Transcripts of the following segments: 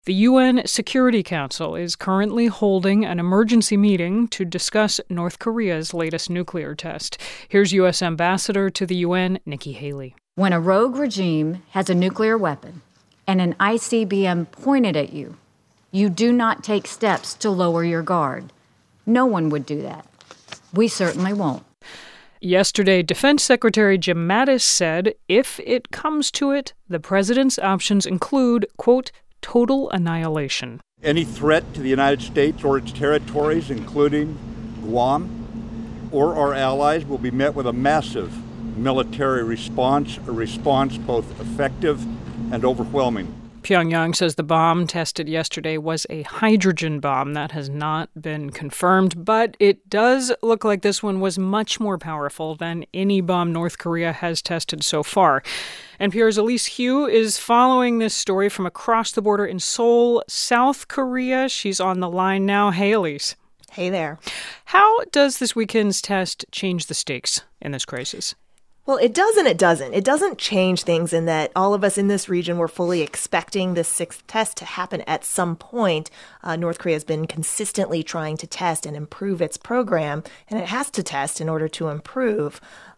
The UN Security Council is currently holding an emergency meeting to discuss North Korea's latest nuclear test. Here's U.S. Ambassador to the UN, Nikki Haley. When a rogue regime has a nuclear weapon and an ICBM pointed at you, you do not take steps to lower your guard. No one would do that. We certainly won't. Yesterday, Defense Secretary Jim Mattis said if it comes to it, the president's options include, quote, total annihilation. Any threat to the United States or its territories, including Guam or our allies, will be met with a massive military response, a response both effective and overwhelming. Pyongyang says the bomb tested yesterday was a hydrogen bomb. That has not been confirmed, but it does look like this one was much more powerful than any bomb North Korea has tested so far. NPR's Elise Hu is following this story from across the border in Seoul, South Korea. She's on the line now. Hey, Elise. Hey there. How does this weekend's test change the stakes in this crisis? Well, it does and it doesn't. It doesn't change things in that all of us in this region were fully expecting this sixth test to happen at some point. North Korea has been consistently trying to test and improve its program, and it has to test in order to improve.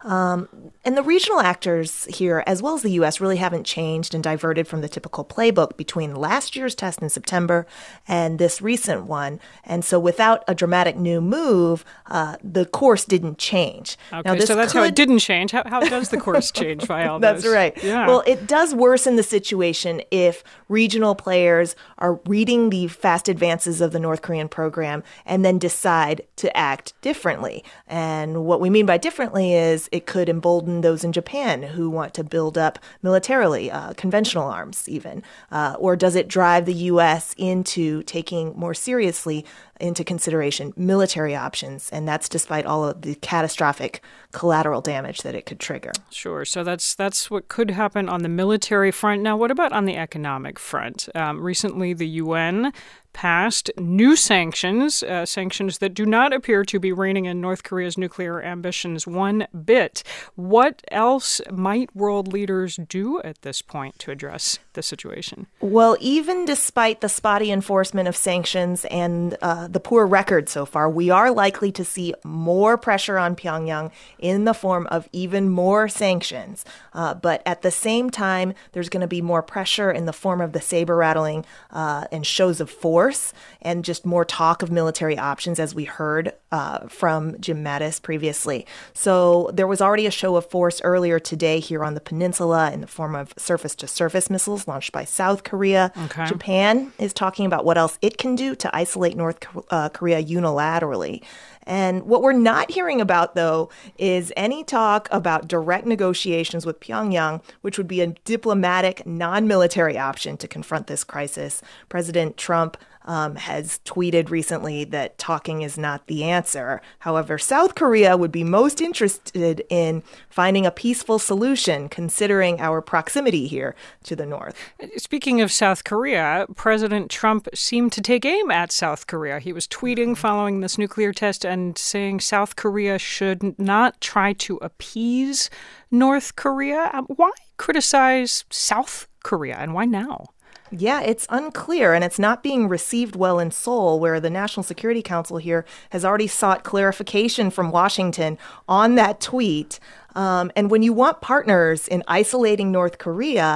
And the regional actors here, as well as the U.S., really haven't changed and diverted from the typical playbook between last year's test in September and this recent one. And so without a dramatic new move, the course didn't change. Okay, so that's how it didn't change. How does the course change by all this? That's right. Yeah. Well, it does worsen the situation if regional players are reading the fast advances of the North Korean program and then decide to act differently. And what we mean by differently is it could embolden those in Japan who want to build up militarily, conventional arms even. Or does it drive the U.S. into taking more seriously into consideration military options? And that's despite all of the catastrophic collateral damage that it could trigger. Sure. So that's what could happen on the military front. Now, what about on the economic front? Recently, the UN passed new sanctions that do not appear to be reining in North Korea's nuclear ambitions one bit. What else might world leaders do at this point to address the situation? Well, even despite the spotty enforcement of sanctions and the poor record so far, we are likely to see more pressure on Pyongyang in the form of even more sanctions. But at the same time, there's going to be more pressure in the form of the saber rattling and shows of force and just more talk of military options, as we heard from Jim Mattis previously. So there was already a show of force earlier today here on the peninsula in the form of surface-to-surface missiles launched by South Korea. Okay. Japan is talking about what else it can do to isolate North Korea unilaterally. And what we're not hearing about, though, is any talk about direct negotiations with Pyongyang, which would be a diplomatic, non-military option to confront this crisis. President Trump has tweeted recently that talking is not the answer. However, South Korea would be most interested in finding a peaceful solution, considering our proximity here to the north. Speaking of South Korea, President Trump seemed to take aim at South Korea. He was tweeting following this nuclear test and saying South Korea should not try to appease North Korea. Why criticize South Korea, and why now? Yeah, it's unclear, and it's not being received well in Seoul, where the National Security Council here has already sought clarification from Washington on that tweet. And when you want partners in isolating North Korea,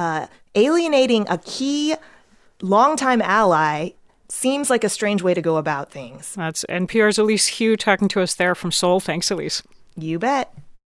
alienating a key longtime ally seems like a strange way to go about things. That's NPR's Elise Hu talking to us there from Seoul. Thanks, Elise. You bet.